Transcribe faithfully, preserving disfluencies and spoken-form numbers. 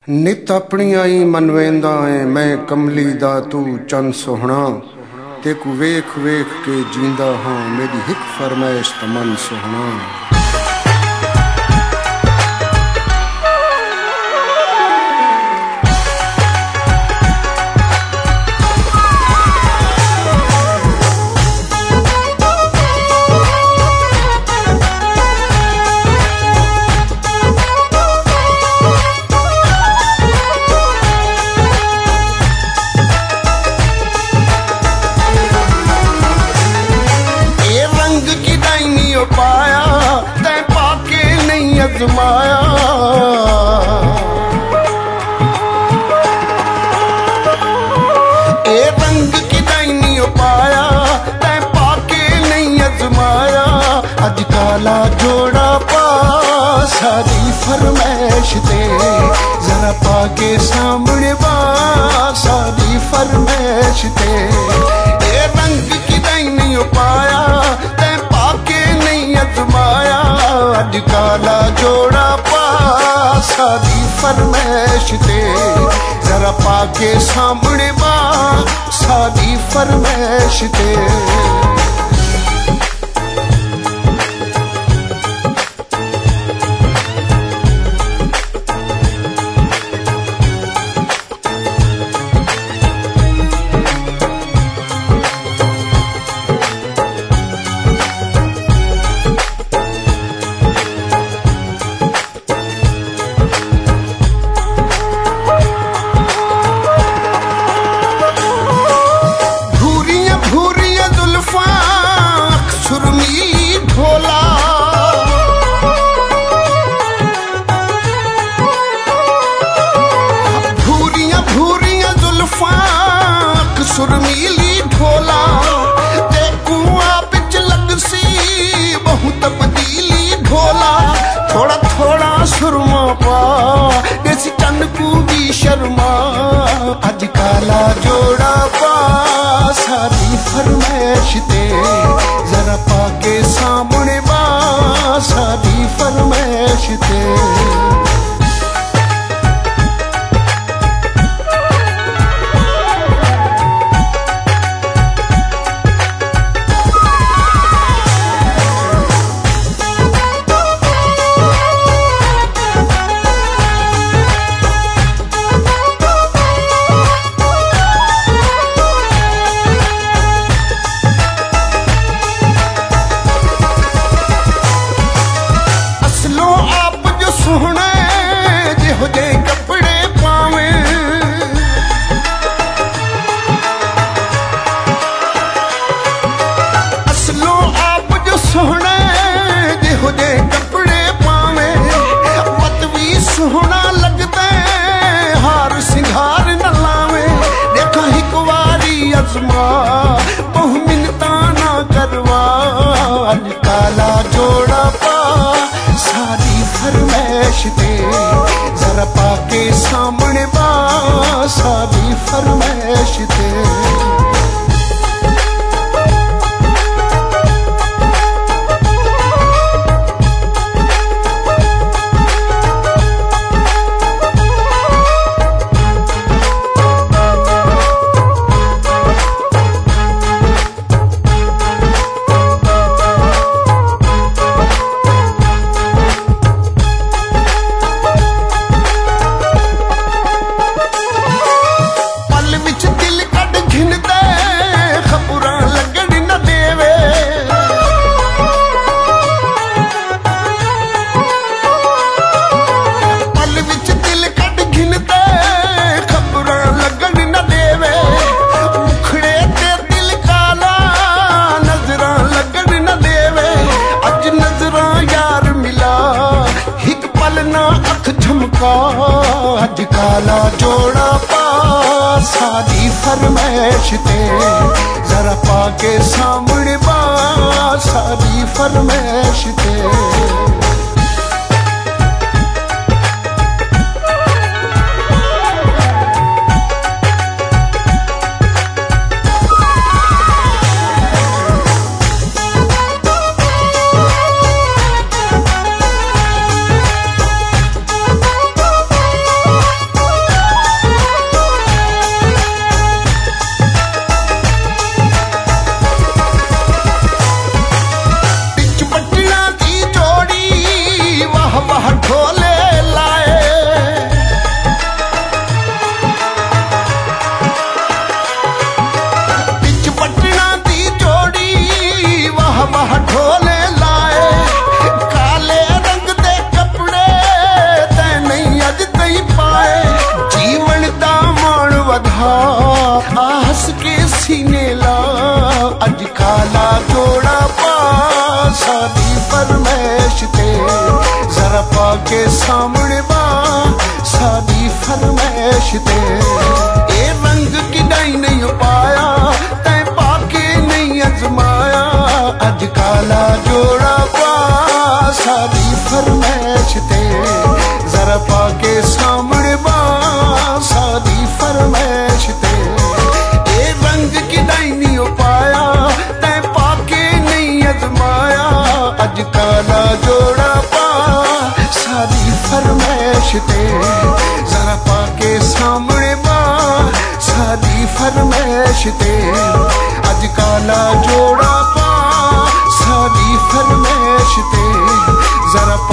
नित अपनिया ही मन वेंदा है मैं कमली दा तू चंद सोहना तेकू वेख वेख के जींदा हाँ मेरी हिक फरमाइश तमन सोहना। पाया तै पाके नहीं अजमाया ए रंग की नहीं पाया तै पाके नहीं अजमाया अज काला जोड़ा पा सारी फरमैश ते जरा पाके सामने बा सारी फरमैश ते ए रंग की नहीं पाया तै अजमाया अज काला जोड़ा पा सारी फरमैश ते जरा पाके सामने बा सारी फरमैश ते। सुरमीली ढोला ते कुआ बिच लगसी बहुत तब्दीली ढोला थोड़ा थोड़ा सुरमा पा देसी चन को भी शर्मा अज काला जोड़ा पा सारी फरमैश ते जरा पाके सामने बा सारी फरमैश ते। सोहने जिहो जे कपड़े पावे असलो आप जो सोहने जिहो जे कपड़े पावे मत भी सोहना लगता हार सिंगार न लावे देखा हिक वारी अजमा बहु मिन्नता ना करवा अज काला जोड़ा पा सारी फरमैश ते जरा पाके सामने बा सारी फरमैश ते। अज काला जोड़ा पा सारी फरमैश ते जरा पाके सामने बा सारी फरमैश ते। सामने बा सादी फरमैश ते ए रंग किदाई नहीं पाया तै पाके नहीं अजमाया अज काला जोड़ा पा सादी फरमैश ते जरा पाके सामने बा सादी फरमैश ते ए रंग किदाई नहीं पाया तै पाके नहीं अजमाया अज काला जोड़ा पा सादी फरमैश ते जरा पाके सामने बा सादी फरमैश ते अज काला जोड़ा पा सादी फरमैश ते जरा